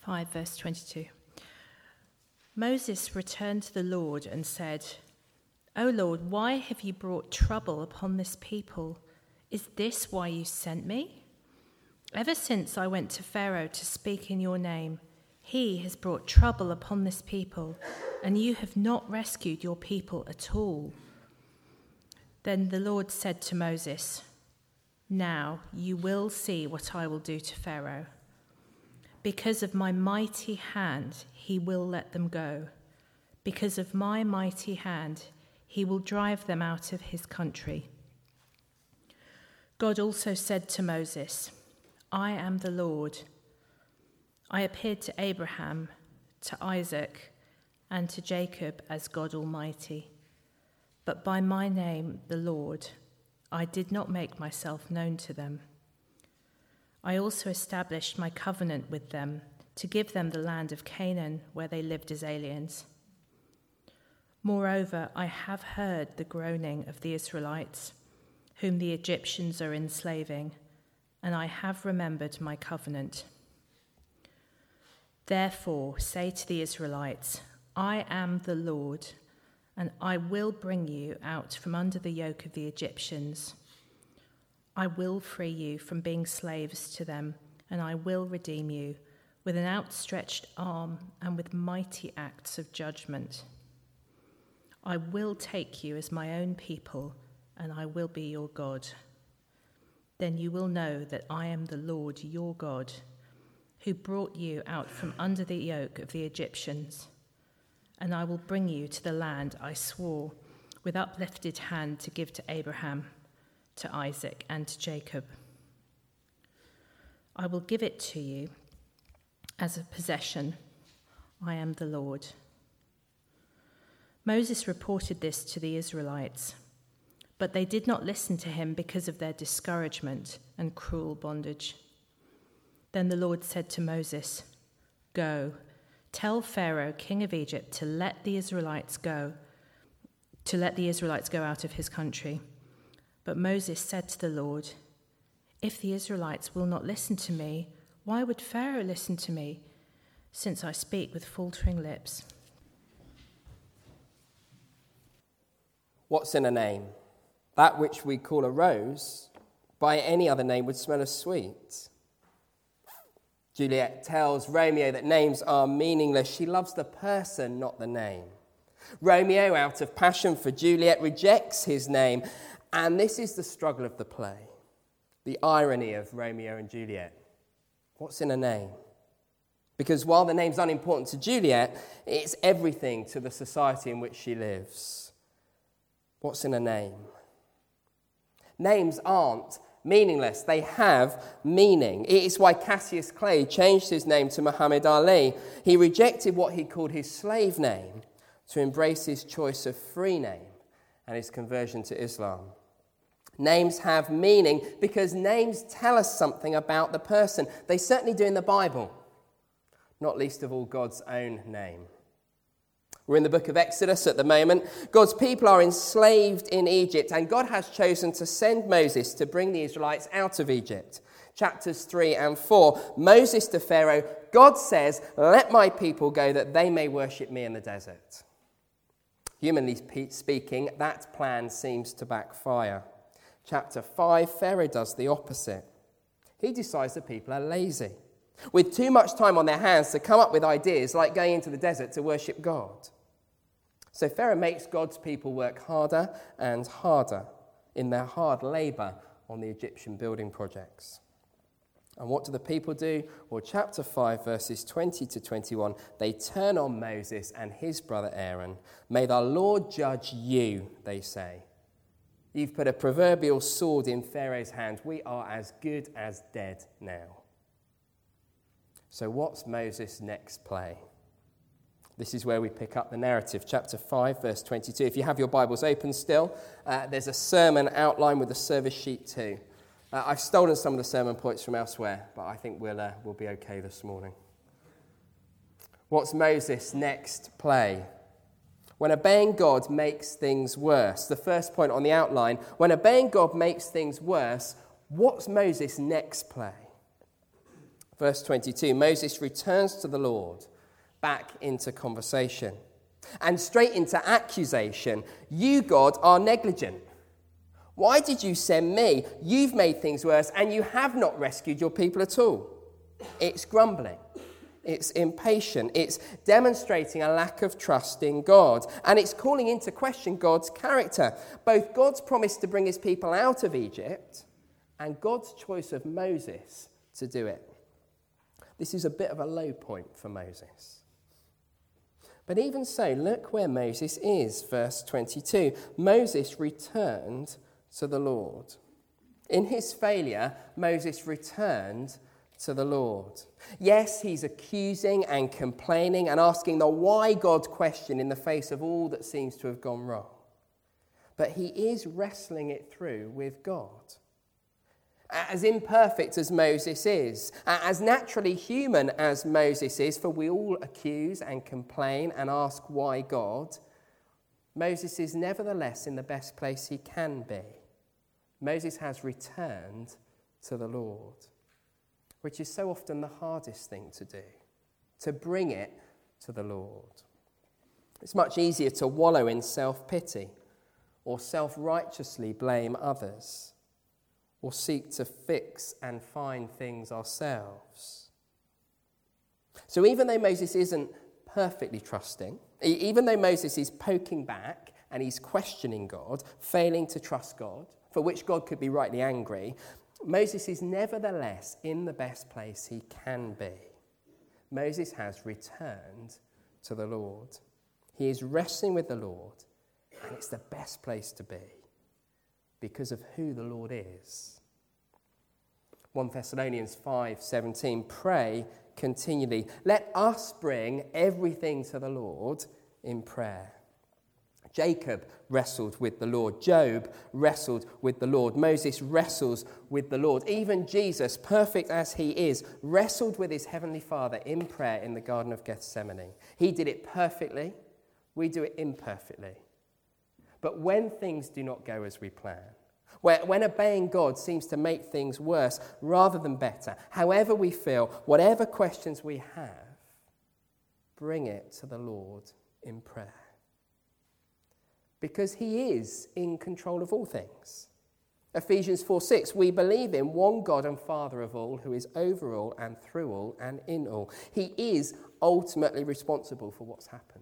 5, verse 22. Moses returned to the Lord and said, "O Lord, why have you brought trouble upon this people? Is this why you sent me? Ever since I went to Pharaoh to speak in your name, he has brought trouble upon this people, and you have not rescued your people at all." Then the Lord said to Moses, "Now you will see what I will do to Pharaoh. Because of my mighty hand, he will let them go. Because of my mighty hand, he will drive them out of his country." God also said to Moses, "I am the Lord. I appeared to Abraham, to Isaac, and to Jacob as God Almighty. But by my name, the Lord, I did not make myself known to them. I also established my covenant with them to give them the land of Canaan where they lived as aliens. Moreover, I have heard the groaning of the Israelites, whom the Egyptians are enslaving, and I have remembered my covenant. Therefore, say to the Israelites, I am the Lord, and I will bring you out from under the yoke of the Egyptians. I will free you from being slaves to them, and I will redeem you with an outstretched arm and with mighty acts of judgment. I will take you as my own people, and I will be your God. Then you will know that I am the Lord your God, who brought you out from under the yoke of the Egyptians, and I will bring you to the land I swore with uplifted hand to give to Abraham, to Isaac, and to Jacob. I will give it to you as a possession. I am the Lord." Moses reported this to the Israelites, but they did not listen to him because of their discouragement and cruel bondage. Then the Lord said to Moses, "Go, tell Pharaoh, king of Egypt, to let the Israelites go out of his country." But Moses said to the Lord, "If the Israelites will not listen to me, why would Pharaoh listen to me, since I speak with faltering lips?" What's in a name? That which we call a rose, by any other name would smell as sweet. Juliet tells Romeo that names are meaningless. She loves the person, not the name. Romeo, out of passion for Juliet, rejects his name. And this is the struggle of the play, the irony of Romeo and Juliet. What's in a name? Because while the name's unimportant to Juliet, it's everything to the society in which she lives. What's in a name? Names aren't meaningless. They have meaning. It is why Cassius Clay changed his name to Muhammad Ali. He rejected what he called his slave name to embrace his choice of free name and his conversion to Islam. Names have meaning because names tell us something about the person. They certainly do in the Bible, not least of all God's own name. We're in the book of Exodus at the moment. God's people are enslaved in Egypt, and God has chosen to send Moses to bring the Israelites out of Egypt. Chapters 3 and 4, Moses to Pharaoh, God says, "Let my people go that they may worship me in the desert." Humanly speaking, that plan seems to backfire. Chapter 5, Pharaoh does the opposite. He decides the people are lazy, with too much time on their hands to come up with ideas like going into the desert to worship God. So Pharaoh makes God's people work harder and harder in their hard labour on the Egyptian building projects. And what do the people do? Well, chapter 5, verses 20 to 21, they turn on Moses and his brother Aaron. "May the Lord judge you," they say. "You've put a proverbial sword in Pharaoh's hand. We are as good as dead now." So what's Moses' next play? This is where we pick up the narrative. Chapter 5, verse 22. If you have your Bibles open still, there's a sermon outline with the service sheet too. I've stolen some of the sermon points from elsewhere, but I think we'll be okay this morning. What's Moses' next play? When obeying God makes things worse. The first point on the outline. When obeying God makes things worse, what's Moses' next play? Verse 22, Moses returns to the Lord, back into conversation, and straight into accusation. You, God, are negligent. Why did you send me? You've made things worse, and you have not rescued your people at all. It's grumbling. It's impatient. It's demonstrating a lack of trust in God. And it's calling into question God's character. Both God's promise to bring his people out of Egypt and God's choice of Moses to do it. This is a bit of a low point for Moses. But even so, look where Moses is, verse 22. Moses returned to the Lord. In his failure, Moses returned to the Lord. Yes, he's accusing and complaining and asking the why God question in the face of all that seems to have gone wrong. But he is wrestling it through with God. As imperfect as Moses is, as naturally human as Moses is, for we all accuse and complain and ask why God, Moses is nevertheless in the best place he can be. Moses has returned to the Lord, which is so often the hardest thing to do, to bring it to the Lord. It's much easier to wallow in self-pity or self-righteously blame others or seek to fix and find things ourselves. So even though Moses isn't perfectly trusting, even though Moses is poking back and he's questioning God, failing to trust God, for which God could be rightly angry, Moses is nevertheless in the best place he can be. Moses has returned to the Lord. He is wrestling with the Lord, and it's the best place to be because of who the Lord is. 1 Thessalonians 5:17, pray continually. Let us bring everything to the Lord in prayer. Jacob wrestled with the Lord. Job wrestled with the Lord. Moses wrestles with the Lord. Even Jesus, perfect as he is, wrestled with his heavenly Father in prayer in the Garden of Gethsemane. He did it perfectly. We do it imperfectly. But when things do not go as we plan, when obeying God seems to make things worse rather than better, however we feel, whatever questions we have, bring it to the Lord in prayer. Because he is in control of all things. Ephesians 4:6, we believe in one God and Father of all, who is over all and through all and in all. He is ultimately responsible for what's happened.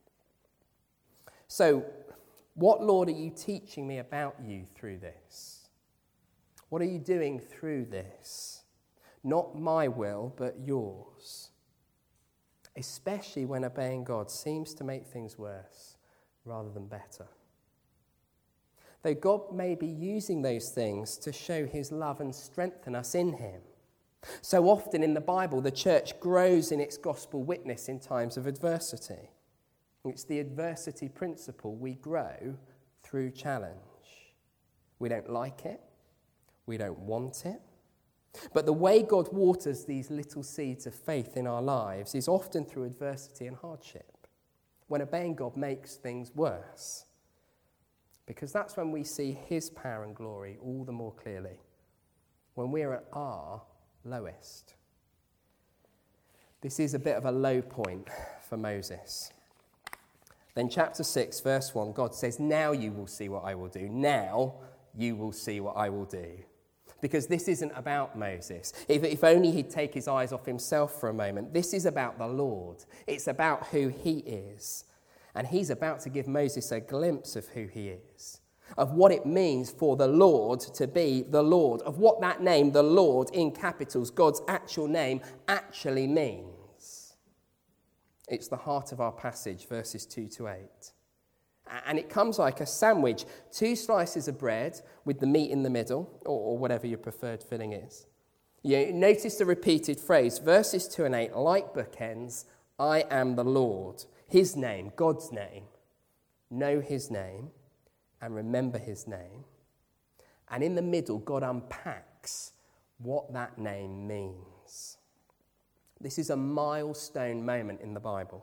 So, what, Lord, are you teaching me about you through this? What are you doing through this? Not my will, but yours. Especially when obeying God seems to make things worse rather than better. Though God may be using those things to show his love and strengthen us in him. So often in the Bible, the church grows in its gospel witness in times of adversity. It's the adversity principle. We grow through challenge. We don't like it. We don't want it. But the way God waters these little seeds of faith in our lives is often through adversity and hardship, when obeying God makes things worse. Because that's when we see his power and glory all the more clearly, when we're at our lowest. This is a bit of a low point for Moses. Then chapter 6, verse 1, God says, now you will see what I will do. Now you will see what I will do. Because this isn't about Moses. If only he'd take his eyes off himself for a moment. This is about the Lord. It's about who he is. And he's about to give Moses a glimpse of who he is, of what it means for the Lord to be the Lord, of what that name, the Lord in capitals, God's actual name, actually means. It's the heart of our passage, verses 2 to 8. And it comes like a sandwich, 2 slices of bread with the meat in the middle, or whatever your preferred filling is. You notice the repeated phrase, verses 2 and 8, like bookends, I am the Lord. His name, God's name. Know his name and remember his name. And in the middle, God unpacks what that name means. This is a milestone moment in the Bible.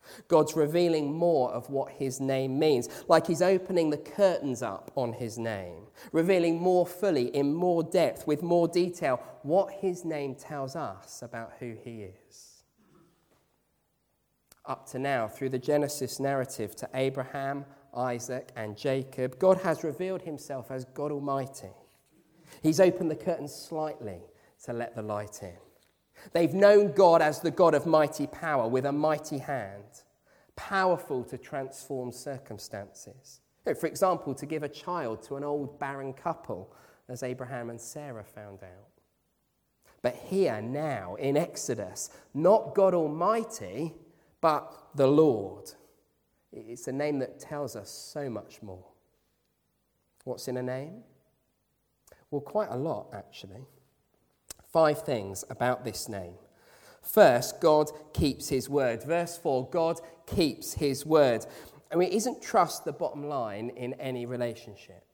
God's revealing more of what his name means, like he's opening the curtains up on his name, revealing more fully, in more depth, with more detail, what his name tells us about who he is. Up to now, through the Genesis narrative to Abraham, Isaac, and Jacob, God has revealed himself as God Almighty. He's opened the curtains slightly to let the light in. They've known God as the God of mighty power with a mighty hand, powerful to transform circumstances. For example, to give a child to an old barren couple, as Abraham and Sarah found out. But here now in Exodus, not God Almighty, but the Lord. It's a name that tells us so much more. What's in a name? Well, quite a lot, actually. 5 things about this name. First, God keeps his word. Verse 4, God keeps his word. I mean, isn't trust the bottom line in any relationship?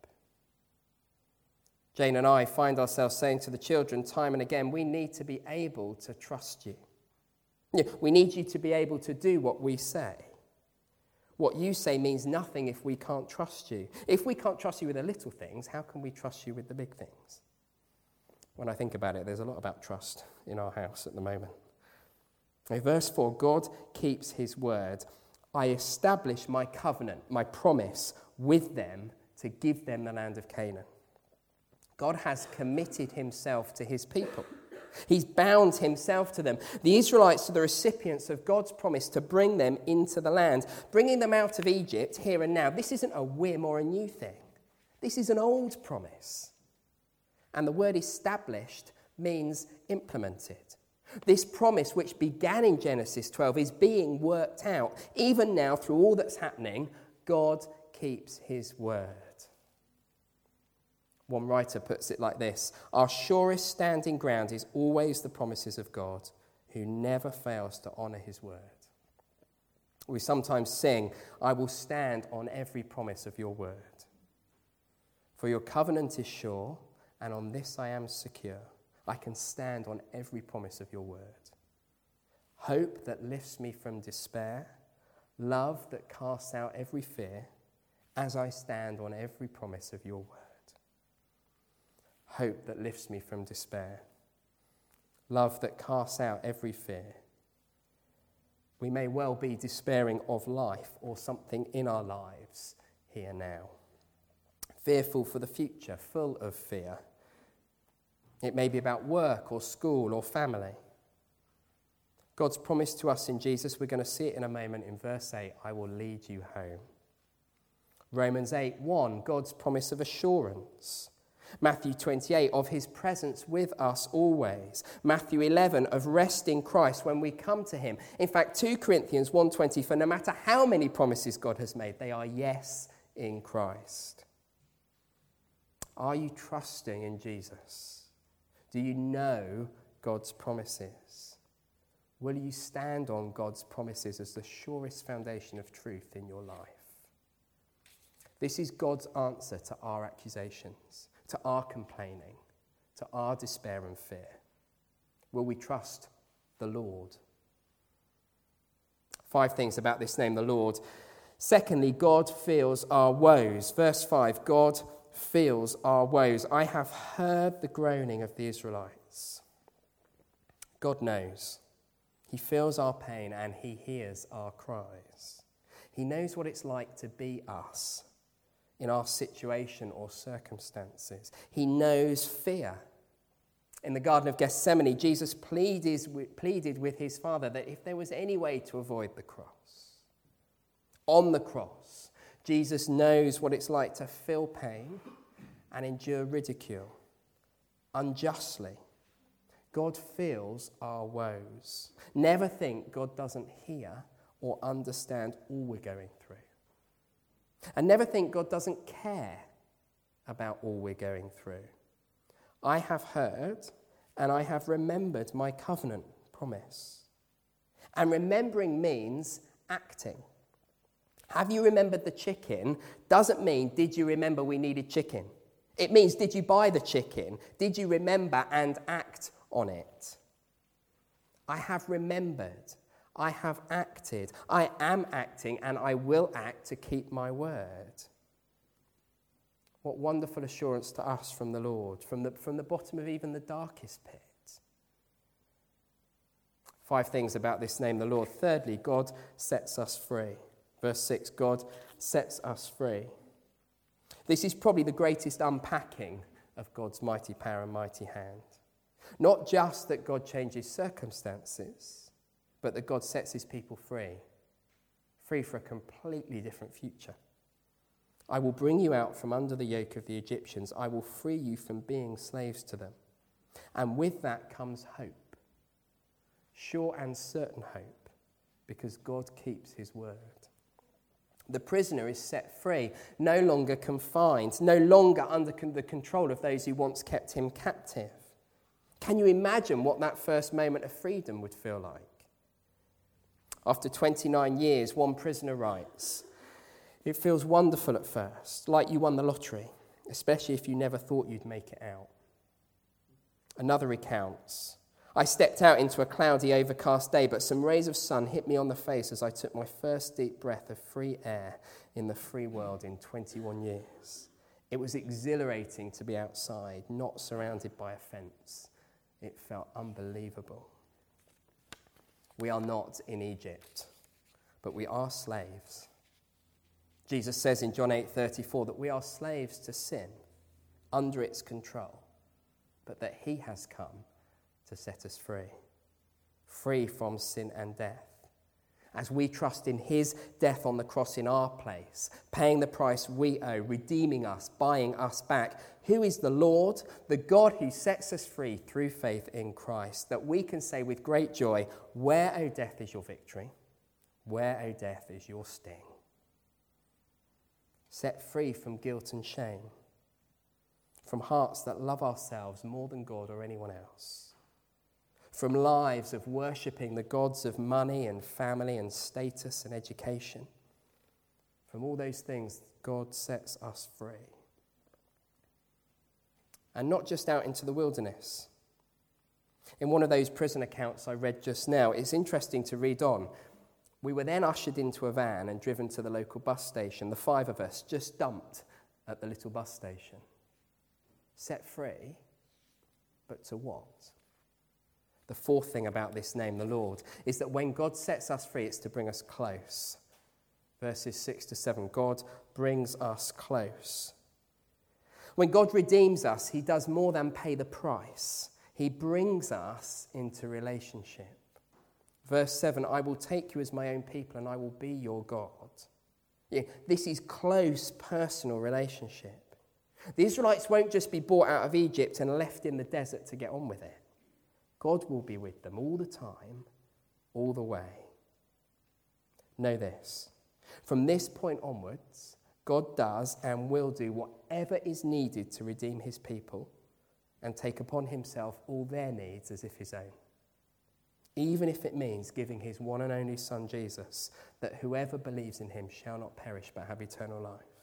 Jane and I find ourselves saying to the children time and again, we need to be able to trust you. We need you to be able to do what we say. What you say means nothing if we can't trust you. If we can't trust you with the little things, how can we trust you with the big things? When I think about it, there's a lot about trust in our house at the moment. In verse 4, God keeps his word. I establish my covenant, my promise with them to give them the land of Canaan. God has committed himself to his people. He's bound himself to them. The Israelites are the recipients of God's promise to bring them into the land, bringing them out of Egypt here and now. This isn't a whim or a new thing. This is an old promise. And the word established means implemented. This promise, which began in Genesis 12, is being worked out. Even now, through all that's happening, God keeps his word. One writer puts it like this: our surest standing ground is always the promises of God, who never fails to honour his word. We sometimes sing, I will stand on every promise of your word. For your covenant is sure, and on this I am secure. I can stand on every promise of your word. Hope that lifts me from despair, love that casts out every fear, as I stand on every promise of your word. Hope that lifts me from despair, love that casts out every fear. We may well be despairing of life or something in our lives here now. Fearful for the future, full of fear. It may be about work or school or family. God's promise to us in Jesus, we're going to see it in a moment in verse 8, I will lead you home. Romans 8:1, God's promise of assurance. Matthew 28, of his presence with us always. Matthew 11, of rest in Christ when we come to him. In fact, 2 Corinthians 1:20, for no matter how many promises God has made, they are yes in Christ. Are you trusting in Jesus? Do you know God's promises? Will you stand on God's promises as the surest foundation of truth in your life? This is God's answer to our accusations, to our complaining, to our despair and fear. Will we trust the Lord? 5 things about this name, the Lord. Secondly, God feels our woes. Verse 5, God feels our woes. I have heard the groaning of the Israelites. God knows. He feels our pain and he hears our cries. He knows what it's like to be us in our situation or circumstances. He knows fear. In the Garden of Gethsemane, Jesus pleaded with his Father that if there was any way to avoid the cross, on the cross, Jesus knows what it's like to feel pain and endure ridicule unjustly. God feels our woes. Never think God doesn't hear or understand all we're going through. And never think God doesn't care about all we're going through. I have heard and I have remembered my covenant promise. And remembering means acting. Have you remembered the chicken doesn't mean, did you remember we needed chicken? It means, did you buy the chicken? Did you remember and act on it? I have remembered. I have acted, I am acting, and I will act to keep my word. What wonderful assurance to us from the Lord, from the bottom of even the darkest pit. 5 things about this name, the Lord. Thirdly, God sets us free. Verse 6, God sets us free. This is probably the greatest unpacking of God's mighty power and mighty hand. Not just that God changes circumstances, but that God sets his people free. Free for a completely different future. I will bring you out from under the yoke of the Egyptians. I will free you from being slaves to them. And with that comes hope. Sure and certain hope, because God keeps his word. The prisoner is set free, no longer confined, no longer under the control of those who once kept him captive. Can you imagine what that first moment of freedom would feel like? After 29 years, one prisoner writes, "It feels wonderful at first, like you won the lottery, especially if you never thought you'd make it out." Another recounts, "I stepped out into a cloudy, overcast day, but some rays of sun hit me on the face as I took my first deep breath of free air in the free world in 21 years. It was exhilarating to be outside, not surrounded by a fence. It felt unbelievable." We are not in Egypt, but we are slaves. Jesus says in John 8:34 that we are slaves to sin, under its control, but that he has come to set us free, free from sin and death. As we trust in his death on the cross in our place, paying the price we owe, redeeming us, buying us back. Who is the Lord? The God who sets us free through faith in Christ, that we can say with great joy, "Where, O death, is your victory? Where, O death, is your sting?" Set free from guilt and shame, from hearts that love ourselves more than God or anyone else, from lives of worshipping the gods of money and family and status and education. From all those things, God sets us free. And not just out into the wilderness. In one of those prison accounts I read just now, it's interesting to read on. We were then ushered into a van and driven to the local bus station. The 5 of us just dumped at the little bus station. Set free, but to what? The 4th thing about this name, the Lord, is that when God sets us free, it's to bring us close. Verses 6-7, God brings us close. When God redeems us, he does more than pay the price. He brings us into relationship. Verse 7, "I will take you as my own people and I will be your God." Yeah, this is close personal relationship. The Israelites won't just be brought out of Egypt and left in the desert to get on with it. God will be with them all the time, all the way. Know this, from this point onwards, God does and will do whatever is needed to redeem his people and take upon himself all their needs as if his own. Even if it means giving his one and only Son, Jesus, that whoever believes in him shall not perish but have eternal life.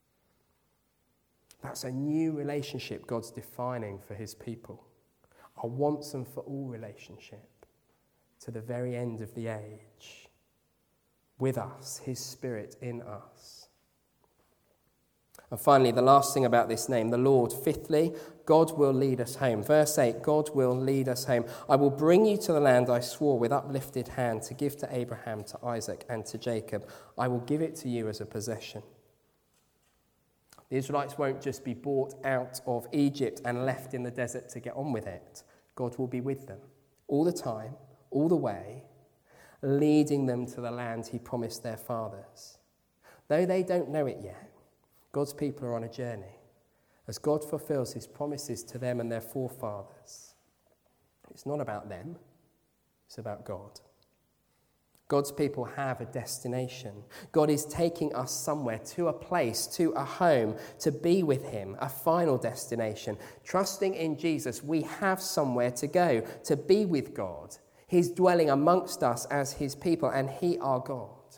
That's a new relationship God's defining for his people. A once and for all relationship to the very end of the age. With us, his Spirit in us. And finally, the last thing about this name, the Lord. 5thly, God will lead us home. Verse 8, God will lead us home. "I will bring you to the land I swore with uplifted hand to give to Abraham, to Isaac, and to Jacob. I will give it to you as a possession." The Israelites won't just be brought out of Egypt and left in the desert to get on with it. God will be with them all the time, all the way, leading them to the land he promised their fathers. Though they don't know it yet, God's people are on a journey as God fulfills his promises to them and their forefathers. It's not about them, it's about God. God's people have a destination. God is taking us somewhere, to a place, to a home, to be with him, a final destination. Trusting in Jesus, we have somewhere to go, to be with God. He's dwelling amongst us as his people, and he our God.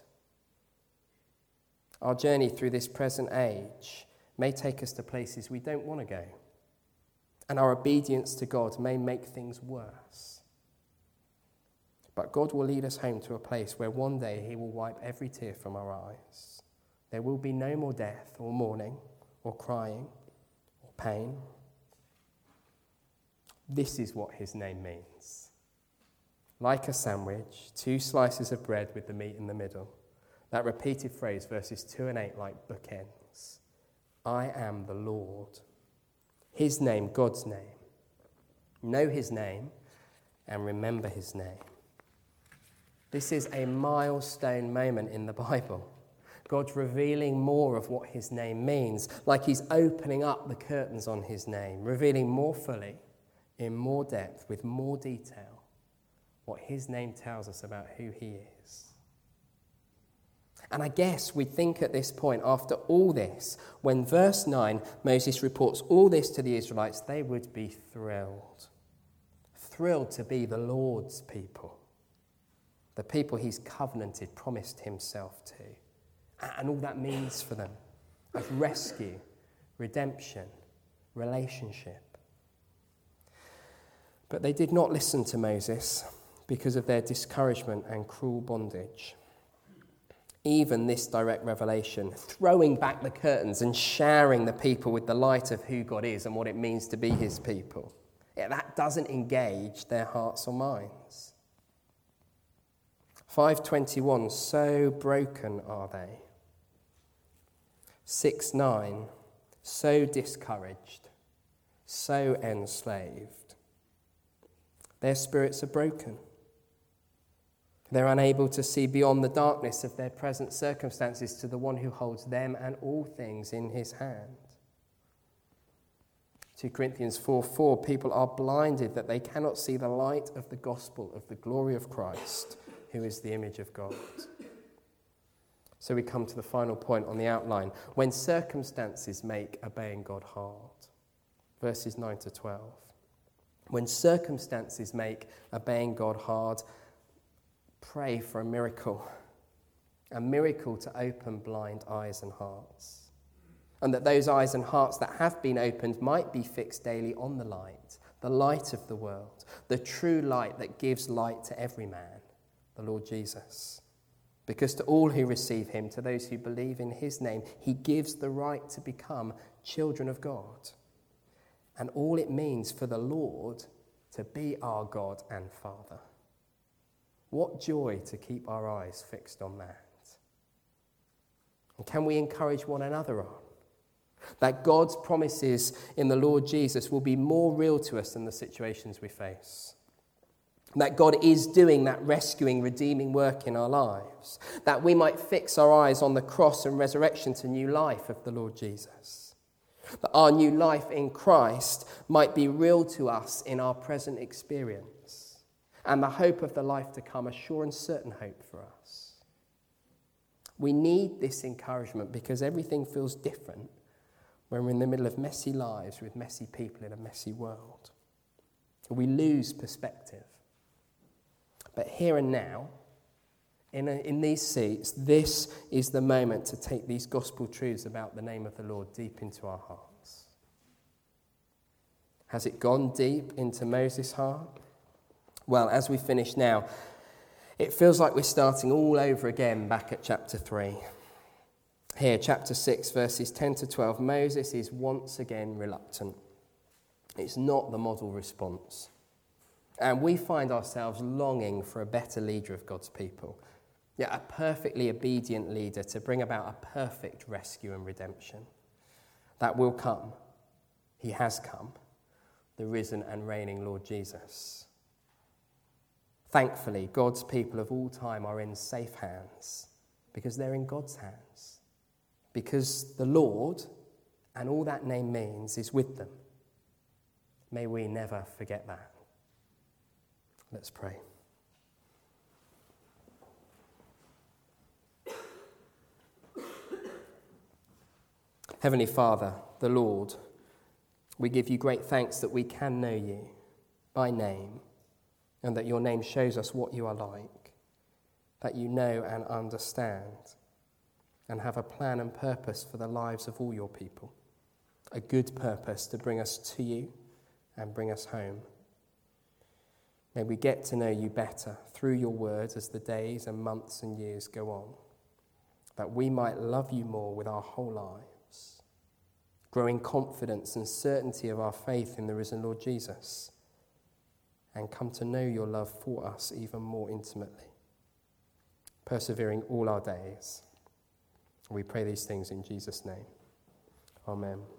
Our journey through this present age may take us to places we don't want to go, and our obedience to God may make things worse. But God will lead us home to a place where one day he will wipe every tear from our eyes. There will be no more death or mourning or crying or pain. This is what his name means. Like a sandwich, 2 slices of bread with the meat in the middle. That repeated phrase, verses 2 and 8, like bookends. I am the Lord. His name, God's name. Know his name and remember his name. This is a milestone moment in the Bible. God's revealing more of what his name means, like he's opening up the curtains on his name, revealing more fully, in more depth, with more detail, what his name tells us about who he is. And I guess we think at this point, after all this, when verse 9, Moses reports all this to the Israelites, they would be thrilled. Thrilled to be the Lord's people. The people he's covenanted, promised himself to. And all that means for them of rescue, redemption, relationship. But they did not listen to Moses because of their discouragement and cruel bondage. Even this direct revelation, throwing back the curtains and showering the people with the light of who God is and what it means to be his people, that doesn't engage their hearts or minds. 5:21, so broken are they. 6:9, so discouraged, so enslaved. Their spirits are broken. They're unable to see beyond the darkness of their present circumstances to the one who holds them and all things in his hand. 2 Corinthians 4:4, people are blinded that they cannot see the light of the gospel of the glory of Christ, who is the image of God. So we come to the final point on the outline. When circumstances make obeying God hard. Verses 9 to 12. When circumstances make obeying God hard, pray for a miracle to open blind eyes and hearts. And that those eyes and hearts that have been opened might be fixed daily on the light of the world, the true light that gives light to every man, the Lord Jesus. Because to all who receive him, to those who believe in his name, he gives the right to become children of God. And all it means for the Lord to be our God and Father. What joy to keep our eyes fixed on that. And can we encourage one another on? That God's promises in the Lord Jesus will be more real to us than the situations we face. That God is doing that rescuing, redeeming work in our lives. That we might fix our eyes on the cross and resurrection to new life of the Lord Jesus. That our new life in Christ might be real to us in our present experience. And the hope of the life to come, a sure and certain hope for us. We need this encouragement because everything feels different when we're in the middle of messy lives with messy people in a messy world. We lose perspective. But here and now, in these seats, this is the moment to take these gospel truths about the name of the Lord deep into our hearts. Has it gone deep into Moses' heart? Well, as we finish now, it feels like we're starting all over again back at chapter 3. Here, chapter 6, verses 10 to 12, Moses is once again reluctant. It's not the model response. And we find ourselves longing for a better leader of God's people. Yeah, a perfectly obedient leader to bring about a perfect rescue and redemption. That will come. He has come. The risen and reigning Lord Jesus. Thankfully, God's people of all time are in safe hands because they're in God's hands. Because the Lord, and all that name means, is with them. May we never forget that. Let's pray. Heavenly Father, the Lord, we give you great thanks that we can know you by name and that your name shows us what you are like, that you know and understand and have a plan and purpose for the lives of all your people, a good purpose to bring us to you and bring us home. May we get to know you better through your words as the days and months and years go on, that we might love you more with our whole lives, grow in confidence and certainty of our faith in the risen Lord Jesus, and come to know your love for us even more intimately, persevering all our days. We pray these things in Jesus' name. Amen.